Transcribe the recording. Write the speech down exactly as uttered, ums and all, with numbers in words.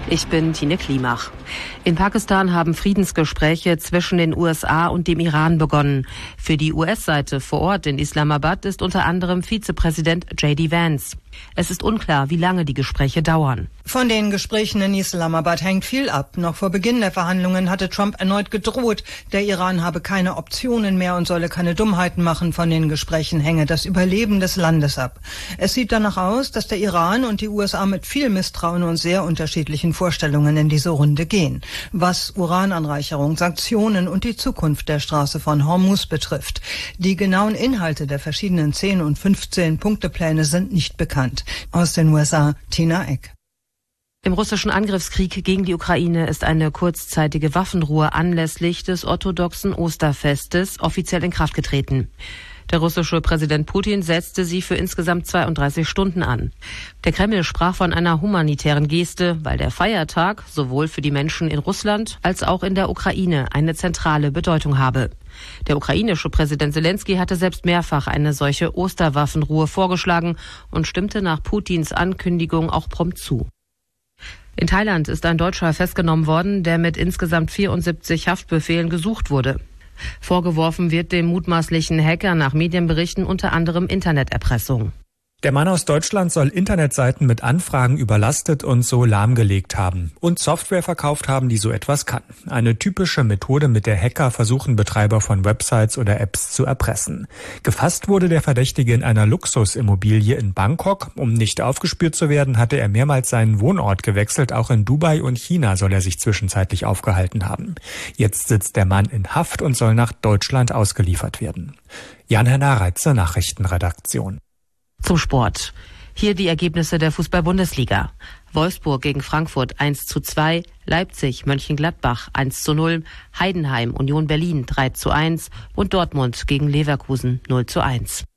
Ich bin Tine Klimach. In Pakistan haben Friedensgespräche zwischen den U S A und dem Iran begonnen. Für die U S-Seite vor Ort in Islamabad ist unter anderem Vizepräsident J D Vance. Es ist unklar, wie lange die Gespräche dauern. Von den Gesprächen in Islamabad hängt viel ab. Noch vor Beginn der Verhandlungen hatte Trump erneut gedroht, der Iran habe keine Optionen mehr und solle keine Dummheiten machen. Von den Gesprächen hänge das Überleben des Landes ab. Es sieht danach aus, dass der Iran und die U S A mit viel Misstrauen und sehr unterschiedlichen Vorstellungen in diese Runde gehen, was Urananreicherung, Sanktionen und die Zukunft der Straße von Hormuz betrifft. Die genauen Inhalte der verschiedenen zehn und fünfzehn Punktepläne sind nicht bekannt. Aus den U S A, Tina Eck. Im russischen Angriffskrieg gegen die Ukraine ist eine kurzzeitige Waffenruhe anlässlich des orthodoxen Osterfestes offiziell in Kraft getreten. Der russische Präsident Putin setzte sie für insgesamt zweiunddreißig Stunden an. Der Kreml sprach von einer humanitären Geste, weil der Feiertag sowohl für die Menschen in Russland als auch in der Ukraine eine zentrale Bedeutung habe. Der ukrainische Präsident Selenskyj hatte selbst mehrfach eine solche Osterwaffenruhe vorgeschlagen und stimmte nach Putins Ankündigung auch prompt zu. In Thailand ist ein Deutscher festgenommen worden, der mit insgesamt vierundsiebzig Haftbefehlen gesucht wurde. Vorgeworfen wird dem mutmaßlichen Hacker nach Medienberichten unter anderem Interneterpressung. Der Mann aus Deutschland soll Internetseiten mit Anfragen überlastet und so lahmgelegt haben und Software verkauft haben, die so etwas kann. Eine typische Methode, mit der Hacker versuchen, Betreiber von Websites oder Apps zu erpressen. Gefasst wurde der Verdächtige in einer Luxusimmobilie in Bangkok. Um nicht aufgespürt zu werden, hatte er mehrmals seinen Wohnort gewechselt. Auch in Dubai und China soll er sich zwischenzeitlich aufgehalten haben. Jetzt sitzt der Mann in Haft und soll nach Deutschland ausgeliefert werden. Jan-Henner Reitze, Nachrichtenredaktion. Zum Sport. Hier die Ergebnisse der Fußball-Bundesliga. Wolfsburg gegen Frankfurt eins zu zwei, Leipzig, Mönchengladbach eins zu null, Heidenheim, Union Berlin drei zu eins und Dortmund gegen Leverkusen null zu eins.